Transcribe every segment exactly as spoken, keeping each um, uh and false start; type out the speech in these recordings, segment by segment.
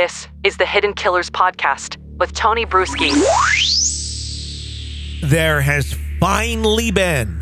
This is the Hidden Killers Podcast with Tony Bruschi. There has finally been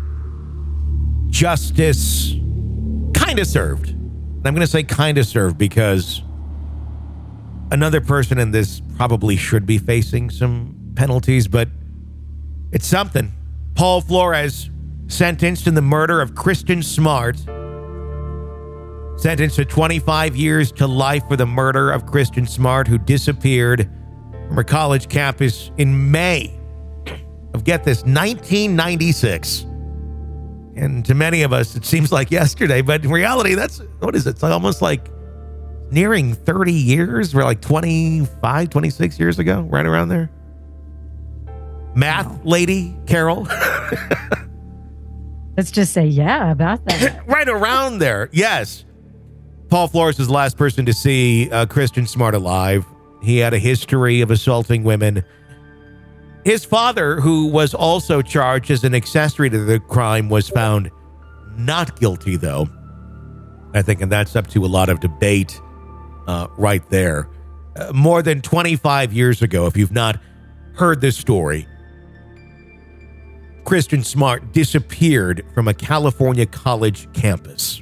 justice kind of served. And I'm going to say kind of served because another person in this probably should be facing some penalties, but it's something. Paul Flores, sentenced in the murder of Kristen Smart, sentenced to twenty-five years to life for the murder of Kristen Smart, who disappeared from her college campus in May of, get this, nineteen ninety-six. And to many of us, it seems like yesterday, but in reality, that's, what is it? It's almost like nearing thirty years. We're like twenty-five, twenty-six years ago, right around there. Math wow. Lady, Carol. Let's just say, yeah, about that. Right around there, yes. Paul Flores is the last person to see uh, Kristen Smart alive. He had a history of assaulting women. His father, who was also charged as an accessory to the crime, was found not guilty, though. I think, and that's up to a lot of debate uh, right there. Uh, more than twenty-five years ago, if you've not heard this story, Kristen Smart disappeared from a California college campus.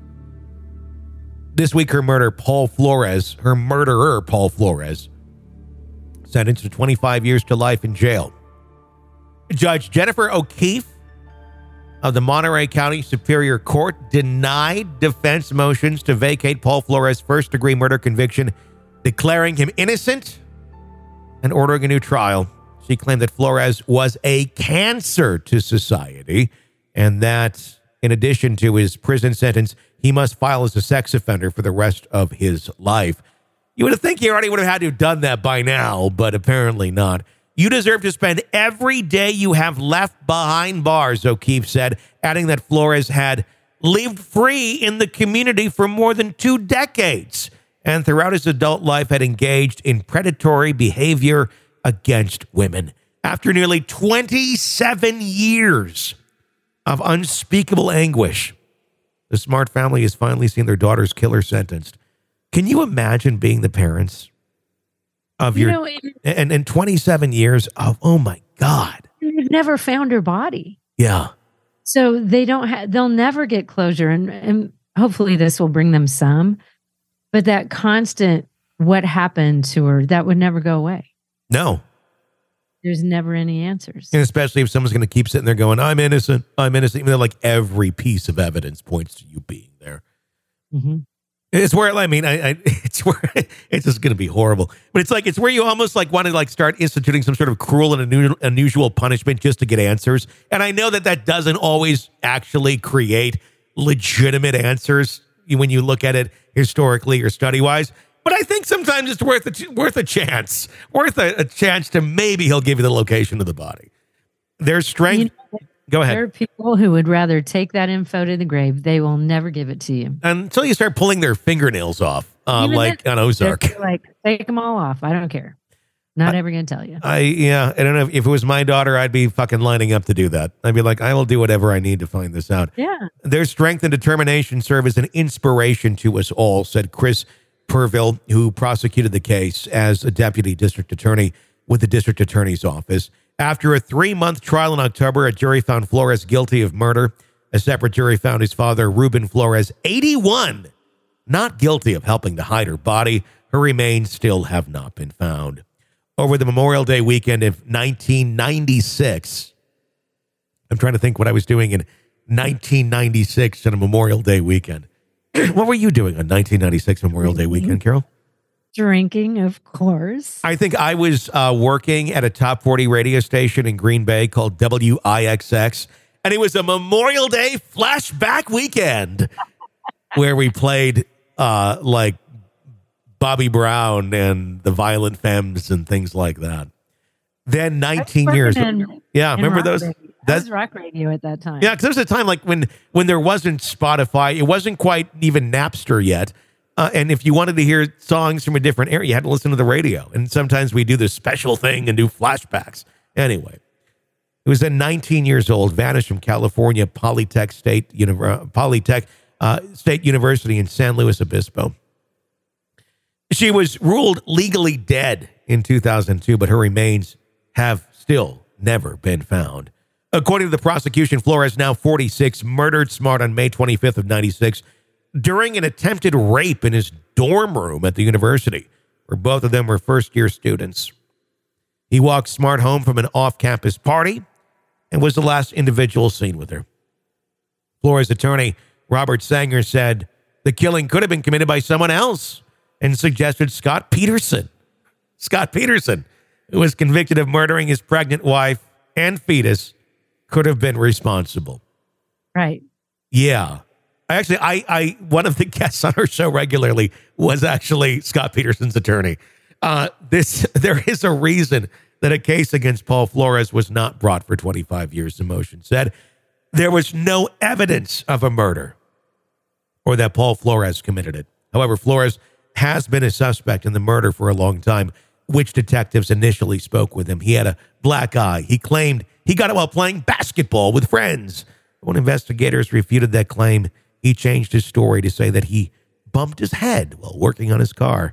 This week, her murder, Paul Flores, her murderer, Paul Flores, sentenced to twenty-five years to life in jail. Judge Jennifer O'Keefe of the Monterey County Superior Court denied defense motions to vacate Paul Flores' first-degree murder conviction, declaring him innocent and ordering a new trial. She claimed that Flores was a cancer to society and that, in addition to his prison sentence, he must file as a sex offender for the rest of his life. You would think he already would have had to have done that by now, but apparently not. You deserve to spend every day you have left behind bars, O'Keefe said, adding that Flores had lived free in the community for more than two decades and throughout his adult life had engaged in predatory behavior against women. After nearly twenty-seven years of unspeakable anguish, the Smart family has finally seen their daughter's killer sentenced. Can you imagine being the parents of your, you know, it, and, and twenty-seven years of, oh my God. They've never found her body. Yeah. So they don't have, they'll never get closure. And, and hopefully this will bring them some, but that constant, what happened to her, that would never go away. No. There's never any answers. And especially if someone's going to keep sitting there going, I'm innocent, I'm innocent, even though like every piece of evidence points to you being there. Mm-hmm. It's where, I mean, I, I it's where, it's just going to be horrible. But it's like, it's where you almost like want to like start instituting some sort of cruel and unusual, unusual punishment just to get answers. And I know that that doesn't always actually create legitimate answers when you look at it historically or study-wise. But I think sometimes it's worth a, worth a chance, worth a, a chance to maybe he'll give you the location of the body. There's strength. You know, Go ahead. There are people who would rather take that info to the grave. They will never give it to you. Until you start pulling their fingernails off, uh, like that, on Ozark. Like, take them all off. I don't care. Not I, ever going to tell you. I Yeah, I don't know. If it was my daughter, I'd be fucking lining up to do that. I'd be like, I will do whatever I need to find this out. Yeah. Their strength and determination serve as an inspiration to us all, said Chris Purville, who prosecuted the case as a deputy district attorney with the district attorney's office. After a three-month trial in October, a jury found Flores guilty of murder. A separate jury found his father, Ruben Flores, eighty-one, not guilty of helping to hide her body. Her remains still have not been found. Over the Memorial Day weekend of nineteen ninety-six, I'm trying to think what I was doing in nineteen ninety-six on a Memorial Day weekend. What were you doing on nineteen ninety-six Memorial Day weekend, Carol? Drinking, of course. I think I was uh, working at a top forty radio station in Green Bay called W I X X, and it was a Memorial Day flashback weekend where we played uh, like Bobby Brown and the Violent Femmes and things like that. Then nineteen years. In, yeah, remember those? Radio. That was rock radio at that time. Yeah, because there was a time like when, when there wasn't Spotify, it wasn't quite even Napster yet. Uh, and if you wanted to hear songs from a different era, you had to listen to the radio. And sometimes we do this special thing and do flashbacks. Anyway, it was then nineteen years old, vanished from California Polytech State, Univer- Polytech, uh, State University in San Luis Obispo. She was ruled legally dead in two thousand two, but her remains have still never been found. According to the prosecution, Flores, now forty-six, murdered Smart on May twenty-fifth of ninety-six during an attempted rape in his dorm room at the university, where both of them were first-year students. He walked Smart home from an off-campus party and was the last individual seen with her. Flores' attorney, Robert Sanger, said the killing could have been committed by someone else and suggested Scott Peterson. Scott Peterson, who was convicted of murdering his pregnant wife and fetus, could have been responsible. Right. Yeah. I actually, I, I, one of the guests on our show regularly was actually Scott Peterson's attorney. Uh, this, there is a reason that a case against Paul Flores was not brought for twenty-five years, the motion said. There was no evidence of a murder or that Paul Flores committed it. However, Flores has been a suspect in the murder for a long time, which detectives initially spoke with him. He had a black eye. He claimed he got it while playing basketball with friends. When investigators refuted that claim, he changed his story to say that he bumped his head while working on his car.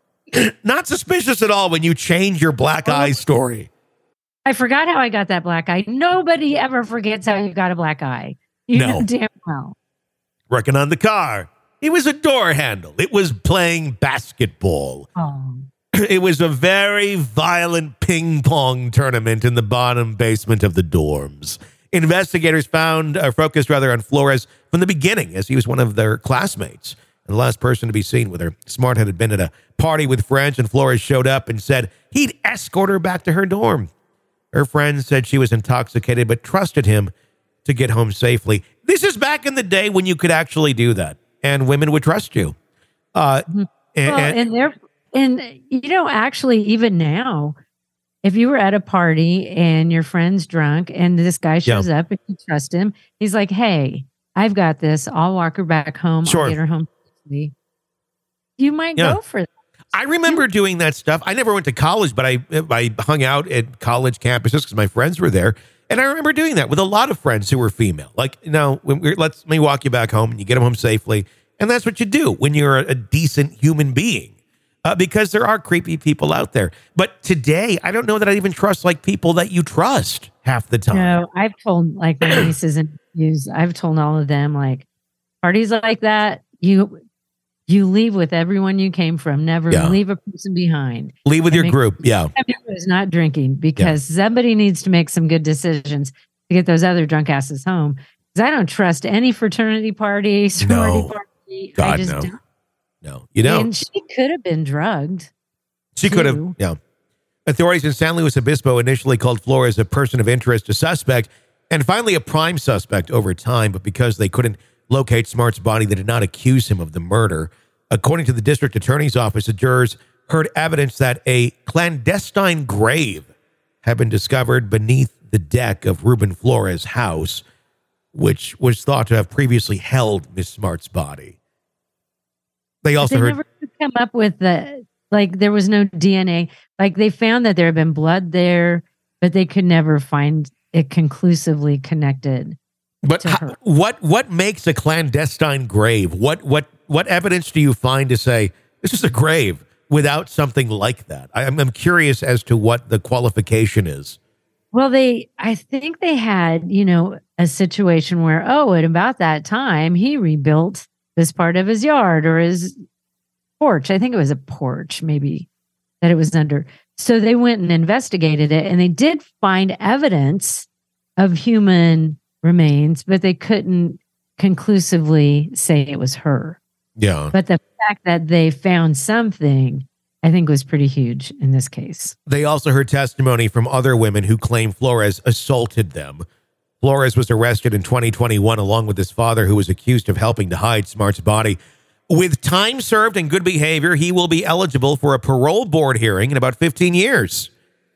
Not suspicious at all when you change your black eye story. I forgot how I got that black eye. Nobody ever forgets how you got a black eye. You No. know damn well. Working on the car. It was a door handle. It was playing basketball. Oh. It was a very violent ping pong tournament in the bottom basement of the dorms. Investigators found, or focused rather, on Flores from the beginning, as he was one of their classmates and the last person to be seen with her. Smart had been at a party with friends, and Flores showed up and said he'd escort her back to her dorm. Her friends said she was intoxicated, but trusted him to get home safely. This is back in the day when you could actually do that, and women would trust you. Uh, well, and, and, and they're and you know, actually, even now, if you were at a party and your friend's drunk and this guy shows Yeah. up and you trust him, he's like, "Hey, I've got this. I'll walk her back home. Sure. I'll get her home safely." You might Yeah. go for that. I remember doing that stuff. I never went to college, but I I hung out at college campuses because my friends were there. And I remember doing that with a lot of friends who were female. Like, you know, when we're, let's let me walk you back home, and you get them home safely. And that's what you do when you're a, a decent human being, uh, because there are creepy people out there. But today, I don't know that I even trust like people that you trust half the time. No, I've told like my nieces and nephews, I've told all of them, like, parties like that, you you leave with everyone you came from. Never Yeah. leave a person behind. Leave with I your mean, group. Yeah. Everyone is not drinking, because somebody needs to make some good decisions to get those other drunk asses home. Because I don't trust any fraternity party, sorority No. party. God, I just no. don't. No, you don't. And she could have been drugged. She could have, too. yeah. Authorities in San Luis Obispo initially called Flores a person of interest, a suspect, and finally a prime suspect over time. But because they couldn't locate Smart's body, they did not accuse him of the murder. According to the district attorney's office, the jurors heard evidence that a clandestine grave had been discovered beneath the deck of Ruben Flores' house, which was thought to have previously held Miss Smart's body. They also they heard... never could come up with the, like, there was no D N A. Like, they found that there had been blood there, but they could never find it conclusively connected. But to how, her. what what makes a clandestine grave? What what what evidence do you find to say this is a grave without something like that? I, I'm I'm curious as to what the qualification is. Well, they, I think they had, you know, a situation where, oh, at about that time, he rebuilt this part of his yard or his porch. I think it was a porch, maybe, that it was under. So they went and investigated it, and they did find evidence of human remains, but they couldn't conclusively say it was her. Yeah. But the fact that they found something, I think, was pretty huge in this case. They also heard testimony from other women who claim Flores assaulted them. Flores was arrested in twenty twenty-one along with his father, who was accused of helping to hide Smart's body. With time served and good behavior, he will be eligible for a parole board hearing in about fifteen years.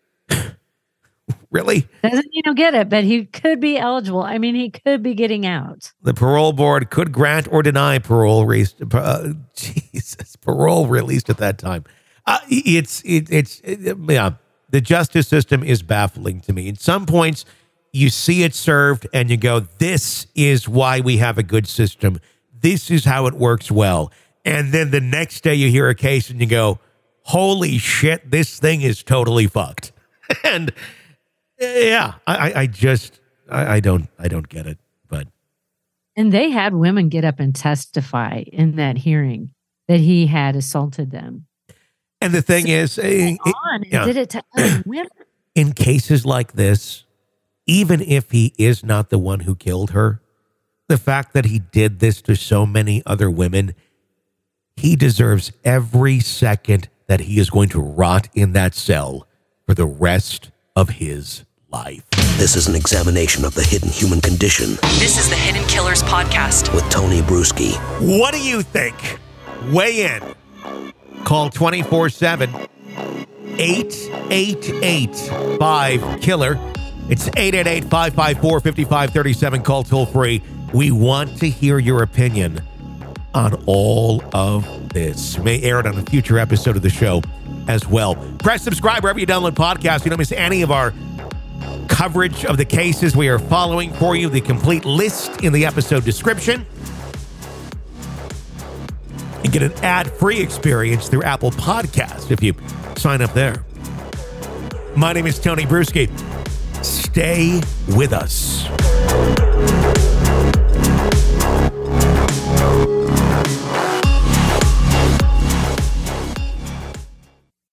Really? Doesn't, you know, get it, but he could be eligible. I mean, he could be getting out. The parole board could grant or deny parole. Re- uh, Jesus, parole released at that time. Uh, it's it, it's it, yeah. The justice system is baffling to me. At some points, you see it served, and you go, "This is why we have a good system. This is how it works well." And then the next day, you hear a case, and you go, holy shit, this thing is totally fucked. And yeah, I, I just, I, I don't, I don't get it, but. And they had women get up and testify in that hearing that he had assaulted them. And the thing so is, it, on yeah. did it to other women. In cases like this, even if he is not the one who killed her, the fact that he did this to so many other women, he deserves every second that he is going to rot in that cell for the rest of his life. This is an examination of the hidden human condition. This is the Hidden Killers Podcast with Tony Bruschi. What do you think? Weigh in. Call twenty-four seven, eight eight eight, five killer. It's eight eight eight, five five four, five five three seven. Call toll free. We want to hear your opinion on all of this. You may air it on a future episode of the show as well. Press subscribe wherever you download podcasts. You don't miss any of our coverage of the cases we are following for you. The complete list in the episode description. And get an ad-free experience through Apple Podcasts if you sign up there. My name is Tony Bruschi. Stay with us.